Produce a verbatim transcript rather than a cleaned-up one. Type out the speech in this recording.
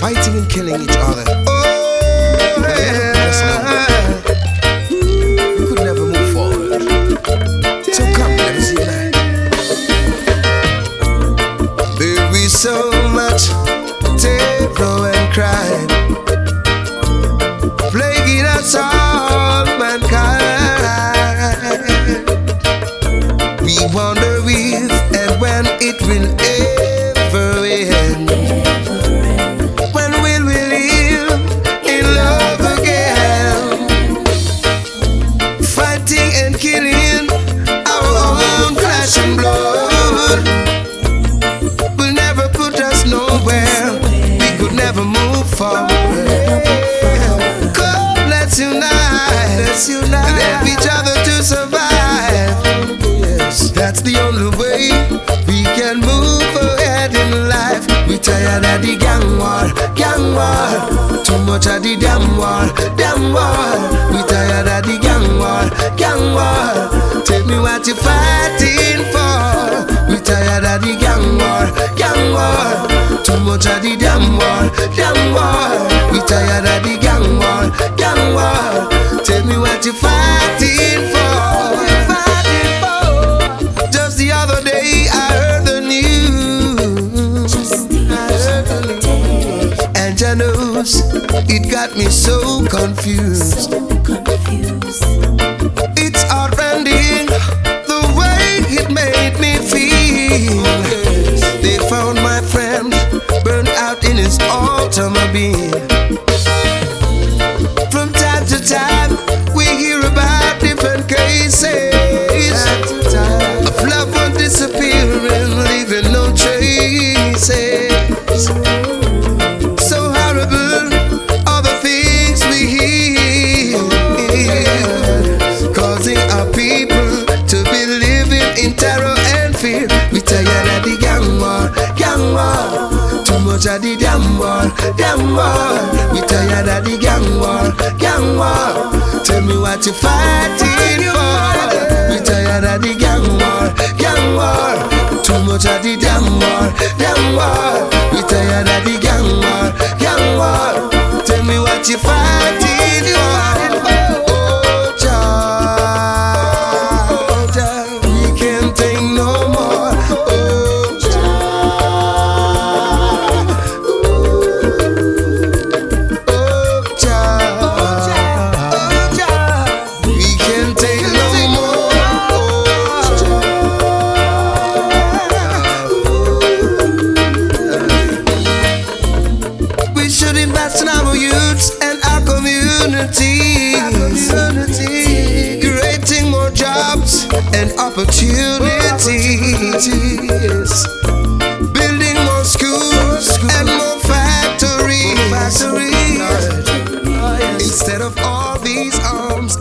fighting and killing each other. Oh, yeah. We could never move forward. So come, let us unite. There is so much terror and crime plaguing us all, mankind. We wonder if and when it will ever end. When will we live in love again? Fighting and killing our own flesh and blood will never put us nowhere. We could never move forward. Come, let's unite, let's unite, and help each other to survive. Yes, that's the only way we can move ahead in life. We tired of the gang war, gang war. Too much of the damn war, damn war. We tired of the gang war, gang war. Tell me what you're fighting for. We tired of the gang war, gang war. Too much of the damn war, damn war. We tired of the gang war, gang war. Tell me what you're fighting for. You're fighting for. Just the other day I heard the news. I heard the news. And you know, it got me so confused. It's heartrending the way it made me feel. They found my friend burned out in his automobile. From time to time we hear about different cases of loved ones disappearing, leaving no traces. So horrible are the things we hear, causing our people to be living in terror and fear. We tired of the gang war, gang war. Too much of the damn war, damn war. We tired of the gang war, gang war. Tell me what you're fighting for. We tired of the gang war, gang war. Too much of the damn war, damn war. We tired of the gang war, gang war. Tell me what you're fighting for. Oh, Jah, Jah, we can't take no more. Oh, invest in our youths and our communities, creating more jobs and opportunities, building more schools and more factories, instead of all these arms